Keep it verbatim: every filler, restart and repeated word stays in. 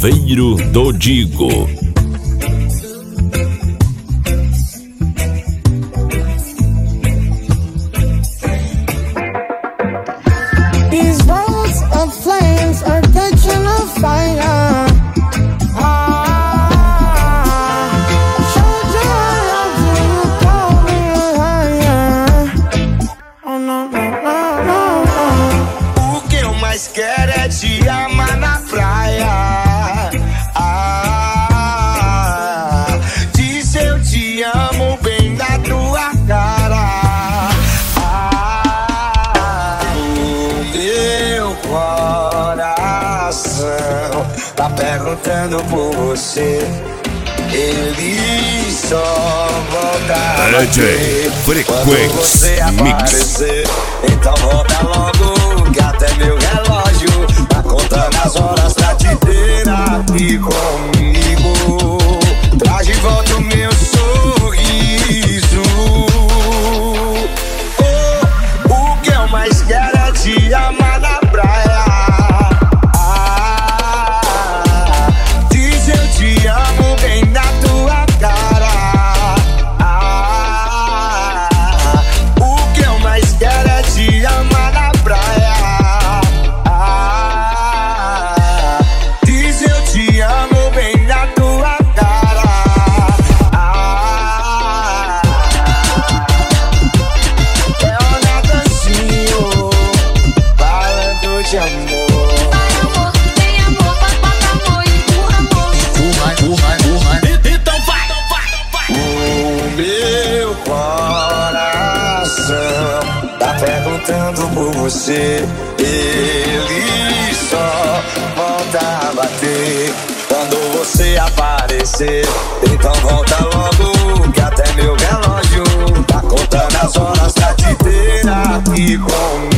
Chaveiro do Digo. These roads of flames are catching a fire. Quero é te amar na praia. Ah, diz eu te amo bem na tua cara. Ah, o meu coração tá perguntando por você. Ele só volta a bater quando você aparecer. Então volta logo, que até meu relógio tá contando as horas pra te ter aqui comigo. Traz de volta o meu sorriso. Oh, o que eu mais quero é te amar na praia. Ah, diz eu te amo bem na tua cara. Ah, o que eu mais quero é te amar na praia. Ah, diz eu te amo bem na tua cara. Ah, é o Natanzinho falando de amor. Tá perguntando por você. Ele só volta a bater quando você aparecer. Então volta logo, que até meu relógio tá contando as horas pra te ter aqui comigo.